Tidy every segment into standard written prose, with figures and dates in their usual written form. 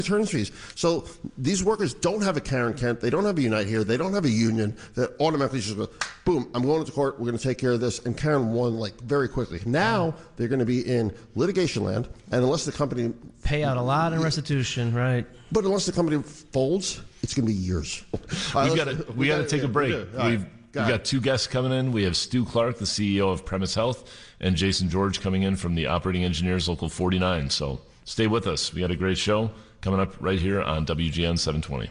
attorney's fees. So these workers don't have a Karen Kent. They don't have a Unite Here. They don't have a union that automatically just goes, boom, I'm going to court. We're going to take care of this. And Karen won like very quickly. Now they're going to be in litigation land. And unless the company pay out a lot in restitution, right? But unless the company folds, it's going to be years. We got to take a break. We've got two guests coming in. We have Stu Clark, the CEO of Premise Health, and Jason George coming in from the Operating Engineers Local 49. So stay with us. We got a great show coming up right here on WGN 720.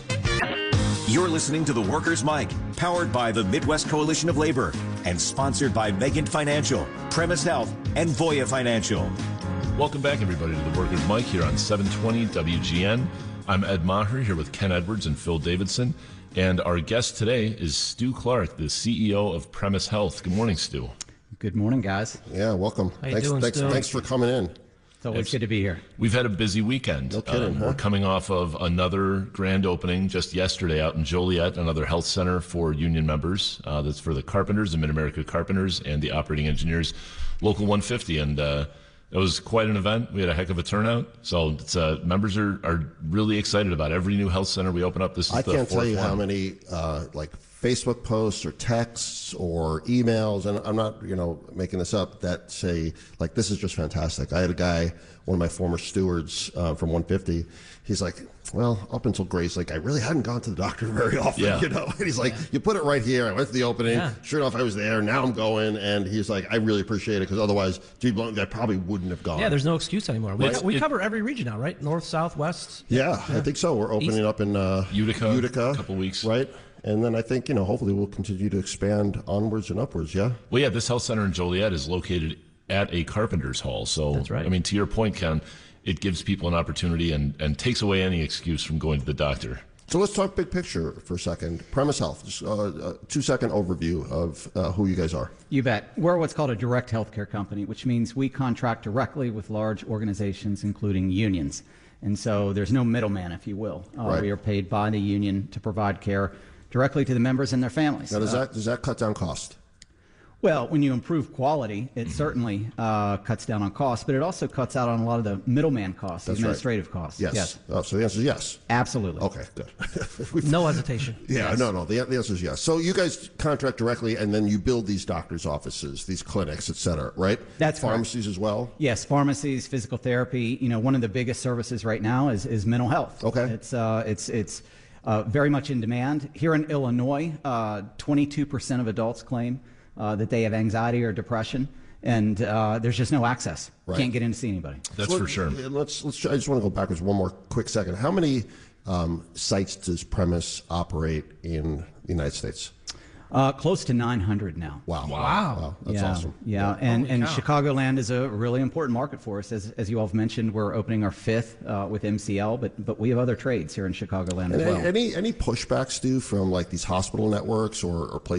You're listening to The Workers' Mic, powered by the Midwest Coalition of Labor and sponsored by Megan Financial, Premise Health, and Voya Financial. Welcome back, everybody, to The Workers' Mic here on 720 WGN. I'm Ed Maher here with Ken Edwards and Phil Davidson. And our guest today is Stu Clark, the CEO of Premise Health. Good morning, Stu. Good morning, guys. Yeah, welcome. How you doing, Stu? Thanks for coming in. It's always good to be here. We've had a busy weekend. No kidding, huh? We're coming off of another grand opening just yesterday out in Joliet, another health center for union members. That's for the Carpenters, the Mid-America Carpenters, and the Operating Engineers Local 150. And it was quite an event. We had a heck of a turnout. So it's, members are really excited about every new health center we open up. This is I the can't tell fourth you one. how many like Facebook posts or texts or emails, and I'm not making this up, that say like, this is just fantastic. I had a guy, one of my former stewards from 150. He's like, well, up until Grace, like I really hadn't gone to the doctor very often, And he's like, you put it right here. I went to the opening. Yeah. Sure enough, I was there. Now I'm going, and he's like, I really appreciate it because otherwise, I probably wouldn't have gone. Yeah, there's no excuse anymore. We cover every region now, right? North, south, west. Yeah, I think so. We're opening up in Utica, a couple weeks, right? And then I think, hopefully we'll continue to expand onwards and upwards, yeah? Well, yeah, this health center in Joliet is located at a Carpenter's Hall. So, that's right. I mean, to your point, Ken, it gives people an opportunity and takes away any excuse from going to the doctor. So let's talk big picture for a second. Premise Health, just a 2-second overview of who you guys are. You bet. We're what's called a direct healthcare company, which means we contract directly with large organizations, including unions. And so there's no middleman, if you will. Right. We are paid by the union to provide care directly to the members and their families. Now, does that cut down cost? Well, when you improve quality, it certainly cuts down on costs, but it also cuts out on a lot of the middleman costs, That's administrative costs. Yes. Oh, so the answer is yes. Absolutely. Okay, good. No hesitation. Yeah, Yes. no. The answer is yes. So you guys contract directly, and then you build these doctors' offices, these clinics, et cetera, right? That's correct. Pharmacies as well? Yes, pharmacies, physical therapy. One of the biggest services right now is mental health. Okay. It's very much in demand. Here in Illinois, 22% of adults claim that they have anxiety or depression, and there's just no access. Right. Can't get in to see anybody. That's for sure. Let's. I just want to go backwards one more quick second. How many sites does Premise operate in the United States? Close to 900 now. Wow. That's awesome. Yeah, and Chicagoland is a really important market for us. As you all have mentioned, we're opening our 5th with MCL, but we have other trades here in Chicagoland as well. Any pushback, Stu, from like these hospital networks or places